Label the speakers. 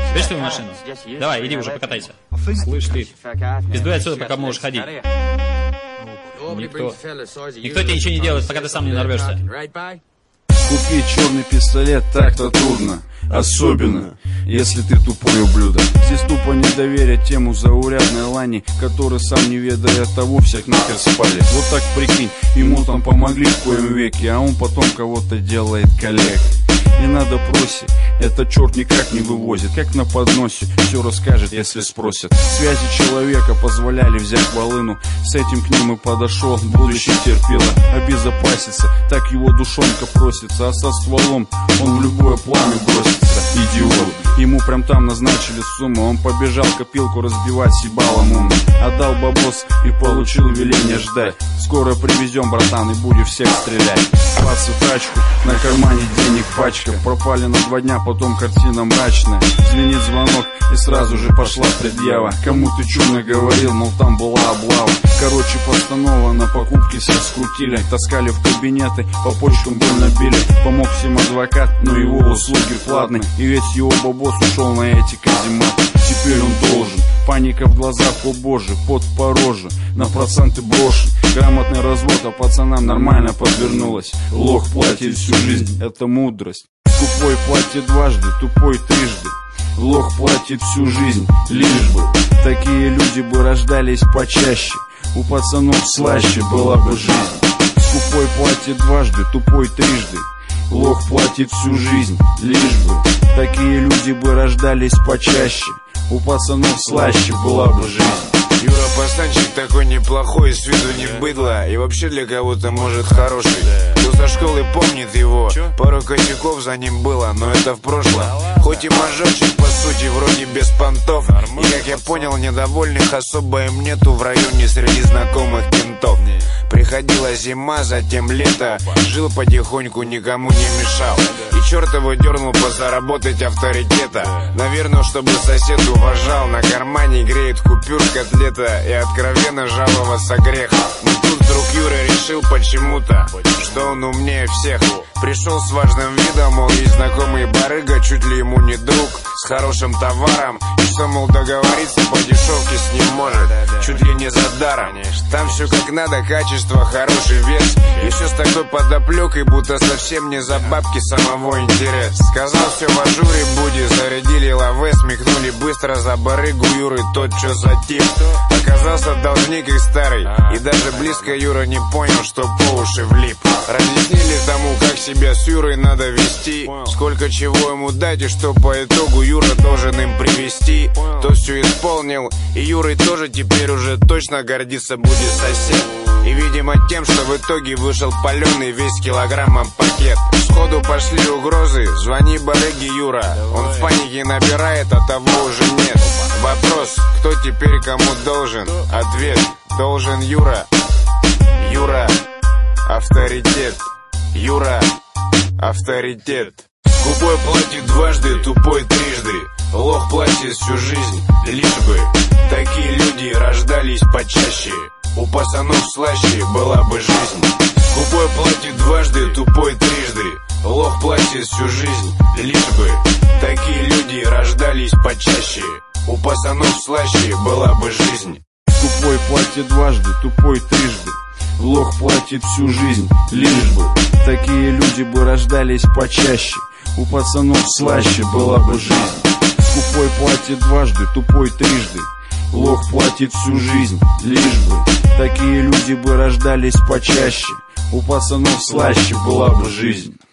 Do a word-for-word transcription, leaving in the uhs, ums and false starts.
Speaker 1: Слышь, твою машину? Давай, иди уже покатайся. Слышь ты, пиздуй отсюда, пока можешь ходить. Никто, никто тебе ничего не делает, пока ты сам не нарвешься.
Speaker 2: Купить черный пистолет так-то трудно, особенно если ты тупой ублюдок. Здесь тупо недоверие тему заурядной лани, который сам не ведая того всех нахер спали. Вот так прикинь, ему там помогли в коем веке, а он потом кого-то делает коллег. Не надо просить, этот черт никак не вывозит, как на подносе, все расскажет, если спросят. Связи человека позволяли взять волыну, с этим к ним и подошел, будущий терпило обезопаситься, так его душонка просится, а со стволом он в любое пламя бросится. Идиот, ему прям там назначили сумму, он побежал копилку разбивать сибалом умным. Отдал бабос и получил веление ждать, скоро привезем, братан, и будем всех стрелять. Двадцать тачку, на кармане денег пачка, пропали на два дня, потом картина мрачная. Звенит звонок и сразу же пошла предъява. Кому ты чудно говорил, мол там была облава. Короче, постанова на покупки всех скрутили, таскали в кабинеты, по почкам больно били. Помог всем адвокат, но его услуги платны, и весь его бабос ушел на эти казематы. Теперь он должен, паника в глазах, о боже, пот по роже, на проценты брошен. Грамотный развод, а пацанам нормально подвернулось. Лох платит всю жизнь, это мудрость. Тупой платит дважды, тупой трижды. Лох платит всю жизнь, лишь бы такие люди бы рождались почаще. У пацанов слаще была бы жизнь. Скупой платит дважды, тупой трижды. Лох платит всю жизнь, лишь бы такие люди бы рождались почаще. У пацанов слаще была бы жизнь.
Speaker 3: Юра пацанчик такой неплохой, с виду не быдло, и вообще для кого-то может хороший. Кто со школы помнит его, пару косяков за ним было, но это в прошлом. Хоть и мажорчик по сути вроде без понтов, и как я понял, недовольных особо им нету в районе среди знакомых кентов. Приходила зима, затем лето, жил потихоньку, никому не мешал. И черт его дернул позаработать авторитета. Наверное, чтобы сосед уважал, на кармане греет купюр котлета, и откровенно жаловаться грех. Но тут вдруг Юра решил почему-то, что он умнее всех. Пришел с важным видом, мол, есть знакомый барыга, чуть ли ему не друг, с хорошим товаром, и что, мол, договориться по дешевке с ним может, чуть ли не за даром. Там все как надо, качество, хороший вес, и все с такой подоплекой, будто совсем не за бабки самого интерес. Сказал все в ажуре, буди, зарядили лаве, смекнули быстро за барыгу Юры, тот что затих. Оказался должник их старый, и даже близко Юра не понял, что по уши влип. Разъяснили тому, как себя с Юрой надо вести, сколько чего ему дать, и что по итогу Юра должен им привести. То все исполнил, и Юрой тоже теперь уже точно гордиться будет сосед. И видимо тем, что в итоге вышел паленый весь килограммом пакет. Сходу пошли угрозы, звони барыге Юра, он в панике набирает, а того уже нет. Вопрос, кто теперь кому должен? Ответ, должен Юра. Юра, авторитет. Юра, авторитет. Скупой платит дважды, тупой трижды. Лох платит всю жизнь, лишь бы такие люди рождались почаще. У пацанов слаще была бы жизнь. Скупой платит дважды, тупой трижды. Лох платит всю жизнь, лишь бы такие люди рождались почаще. У пацанов слаще была бы жизнь.
Speaker 2: Тупой платит дважды, тупой трижды. Лох платит всю жизнь, лишь бы такие люди бы рождались почаще. У пацанов слаще была бы жизнь. Скупой платит дважды, тупой трижды. Лох платит всю жизнь, лишь бы такие люди бы рождались почаще. У пацанов слаще была бы жизнь.